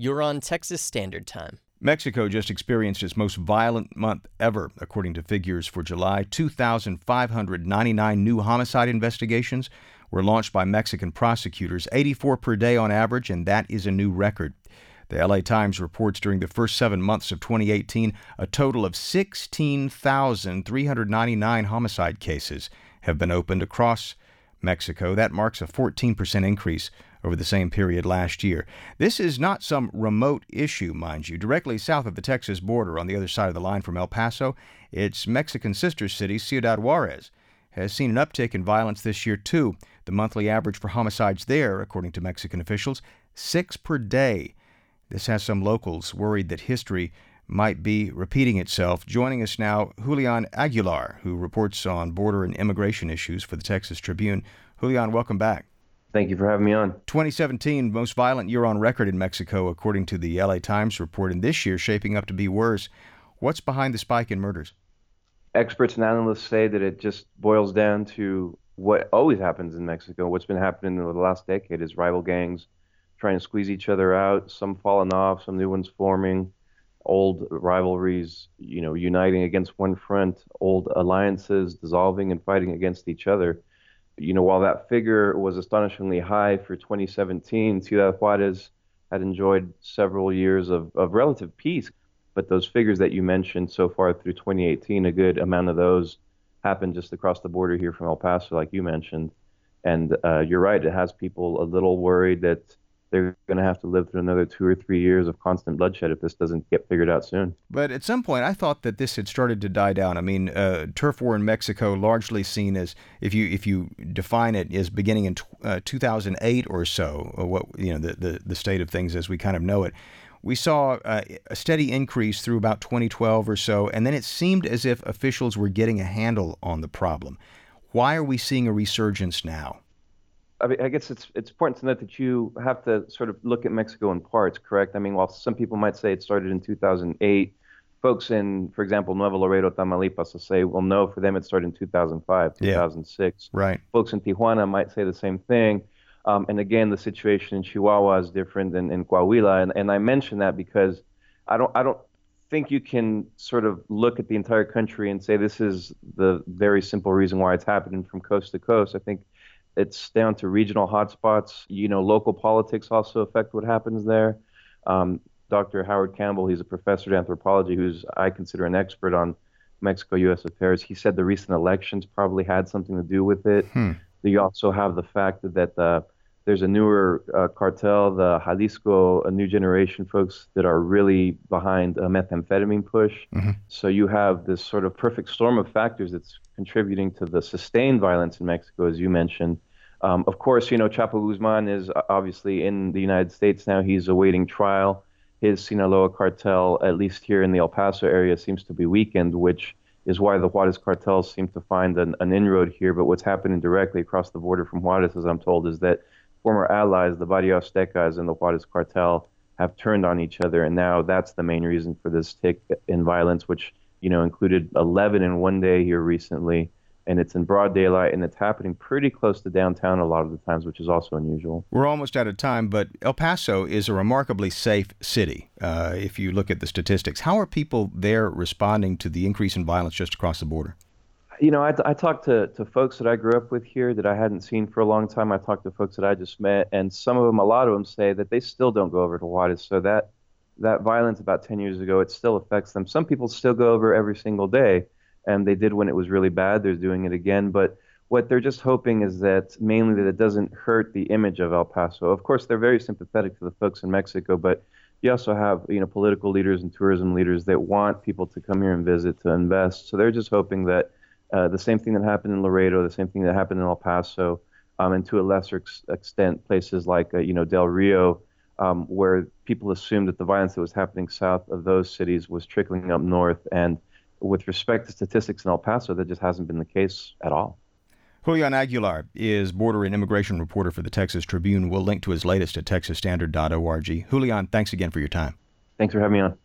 You're on Texas Standard Time. Mexico just experienced its most violent month ever, according to figures for July. 2,599 new homicide investigations were launched by Mexican prosecutors, 84 per day on average, and that is a new record. The LA Times reports during the first 7 months of 2018, a total of 16,399 homicide cases have been opened across Mexico. That marks a 14% increase over the same period last year. This is not some remote issue, mind you. Directly south of the Texas border, on the other side of the line from El Paso, its Mexican sister city, Ciudad Juarez, has seen an uptick in violence this year, too. The monthly average for homicides there, according to Mexican officials, 6 per day. This has some locals worried that history might be repeating itself. Joining us now, Julian Aguilar, who reports on border and immigration issues for the Texas Tribune. Julian, welcome back. Thank you for having me on. 2017, most violent year on record in Mexico, according to the LA Times report, and this year shaping up to be worse. What's behind the spike in murders? Experts and analysts say that it just boils down to what always happens in Mexico. What's been happening over the last decade is rival gangs trying to squeeze each other out, some falling off, some new ones forming, old rivalries, uniting against one front, old alliances dissolving and fighting against each other. While that figure was astonishingly high for 2017, Ciudad Juarez had enjoyed several years of relative peace. But those figures that you mentioned so far through 2018, a good amount of those happened just across the border here from El Paso, like you mentioned. And you're right, it has people a little worried that they're going to have to live through another 2 or 3 years of constant bloodshed if this doesn't get figured out soon. But at some point, I thought that this had started to die down. I mean, turf war in Mexico, largely seen as, if you define it as beginning in 2008 or so, the state of things as we kind of know it. We saw a steady increase through about 2012 or so, and then it seemed as if officials were getting a handle on the problem. Why are we seeing a resurgence now? I guess it's important to note that you have to sort of look at Mexico in parts, correct? I mean, while some people might say it started in 2008, folks in, for example, Nuevo Laredo, Tamaulipas will say, well, no, for them it started in 2005, 2006. Yeah, right. Folks in Tijuana might say the same thing. And again, the situation in Chihuahua is different than in Coahuila. And I mention that because I don't think you can sort of look at the entire country and say this is the very simple reason why it's happening from coast to coast. I think it's down to regional hotspots. Local politics also affect what happens there. Dr. Howard Campbell, he's a professor of anthropology who's I consider an expert on Mexico-U.S. affairs. He said the recent elections probably had something to do with it. You also have the fact that there's a newer cartel, the Jalisco, a new generation folks that are really behind a methamphetamine push. Mm-hmm. So you have this sort of perfect storm of factors that's contributing to the sustained violence in Mexico, as you mentioned. Of course, Chapo Guzman is obviously in the United States now. He's awaiting trial. His Sinaloa cartel, at least here in the El Paso area, seems to be weakened, which is why the Juarez cartels seem to find an inroad here. But what's happening directly across the border from Juarez, as I'm told, is that former allies, the Barrio Aztecas and the Juarez cartel, have turned on each other. And now that's the main reason for this tick in violence, which included 11 in one day here recently. And it's in broad daylight, and it's happening pretty close to downtown a lot of the times, which is also unusual. We're almost out of time, but El Paso is a remarkably safe city, if you look at the statistics. How are people there responding to the increase in violence just across the border? I talked to folks that I grew up with here that I hadn't seen for a long time. I talked to folks that I just met, and a lot of them say that they still don't go over to Juarez. So that violence about 10 years ago, it still affects them. Some people still go over every single day. And they did when it was really bad. They're doing it again. But what they're just hoping is that mainly that it doesn't hurt the image of El Paso. Of course, they're very sympathetic to the folks in Mexico, but you also have political leaders and tourism leaders that want people to come here and visit, to invest. So they're just hoping that the same thing that happened in Laredo, the same thing that happened in El Paso, and to a lesser extent places like Del Rio, where people assumed that the violence that was happening south of those cities was trickling up north. And with respect to statistics in El Paso, that just hasn't been the case at all. Julian Aguilar is border and immigration reporter for the Texas Tribune. We'll link to his latest at texasstandard.org. Julian, thanks again for your time. Thanks for having me on.